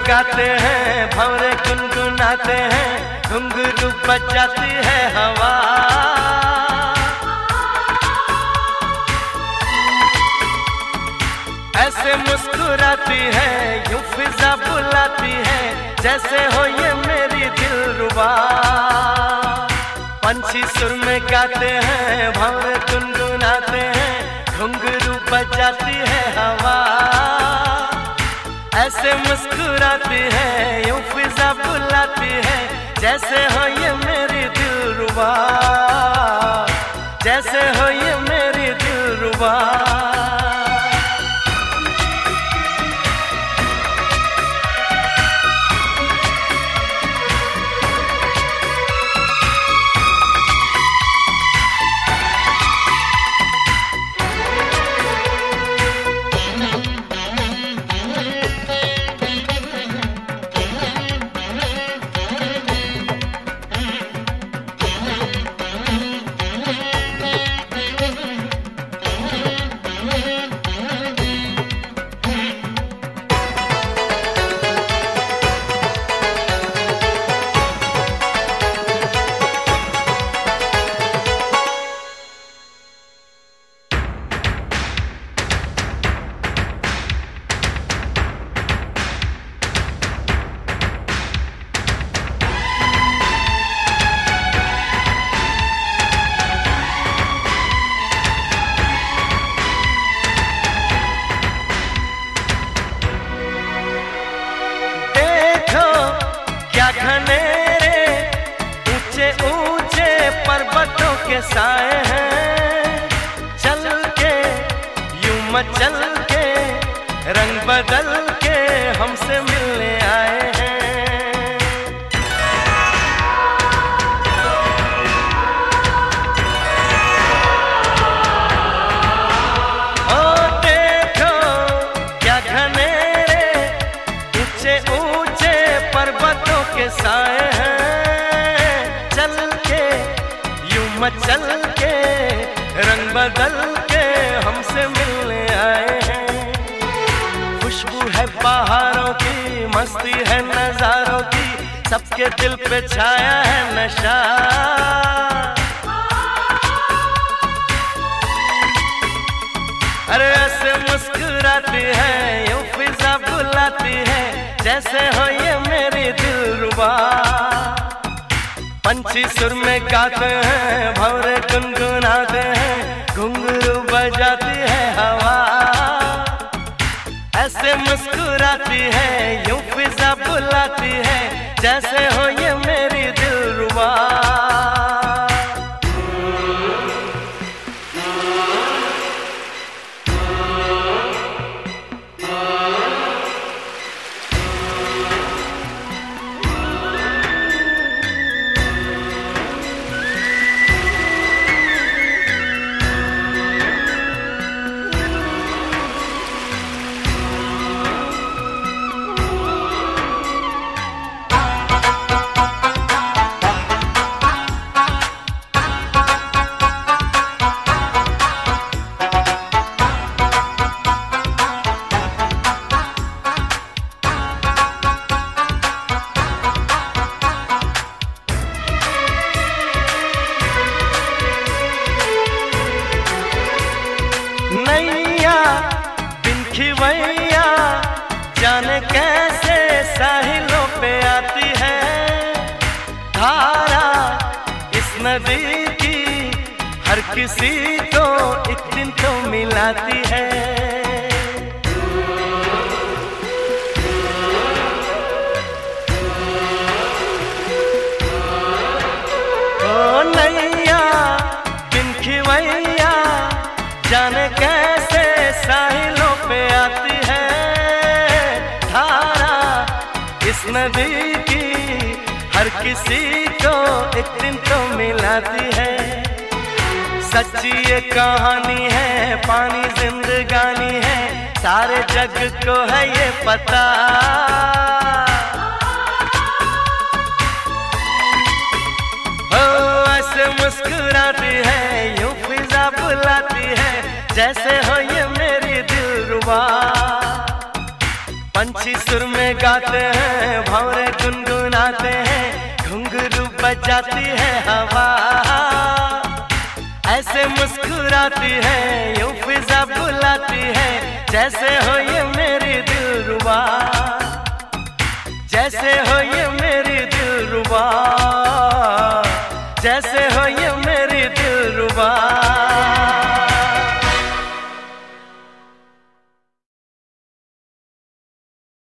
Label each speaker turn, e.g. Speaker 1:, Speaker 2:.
Speaker 1: गाते हैं, भंवरे गुनगुनाते हैं, घुंघरू बजाती है हवा। ऐसे मुस्कुराती है, यूं फिजा बुलाती है, जैसे हो ये मेरी दिलरुबा। पंछी सुर में गाते हैं, भंवरे गुनगुनाते हैं, घुंघरू बजाती है हवा। ऐसे मुस्कुराती है, यूं फिजा बुलाती है, जैसे हो ये मेरी दिलरुबा, जैसे हो ये मेरी दिलरुबा। घनेरे ऊंचे ऊंचे पर्वतों के साए हैं, चल के यूं मचल के रंग बदल के हमसे मिलने आए हैं। ओ देखो क्या घनेरे ऊंचे ऊंचे पर्वतों के साए हैं, चल के यूं मचल के रंग बदल के हमसे मिलने आए हैं। खुशबू है बहारों की, मस्ती है नजारों की, सबके दिल पे छाया है नशा। अरे ऐसे मुस्कुराती है, यूं फिजा बुलाती है, जैसे हो ये मेरी दिलरुबा। पंछी सुर में गाते हैं, भंवरे गुनगुनाते हैं, घुंघरू बजाती है हवा। ऐसे मुस्कुराती है, यूं फिजा बुलाती है, जैसे हो ये मेरी दिलरुबा। नैया बिन खिवैया जाने कैसे साहिलों पे आती है, धारा इस नदी की हर किसी को एक दिन तो मिलाती है। ओ नैया बिन खिवैया जाने कैसे साहिलों पे आती है, धारा इस नदी की हर किसी को एक दिन तो मिलाती है। सच्ची ये कहानी है, पानी जिंदगानी है, सारे जग को है ये पता। हो ऐसे मुस्कुराती है, यूं फिजा बुलाती है, जैसे हो ये मेरी दिलरुबा। पंछी सुर में गाते हैं, भंवरे गुनगुनाते हैं, घुंघरू बजाती है हवा, ऐसे मुस्कुराती है, यूं फिजा बुलाती है, जैसे हो ये मेरी दिलरुबा, जैसे हो ये मेरी दिलरुबा।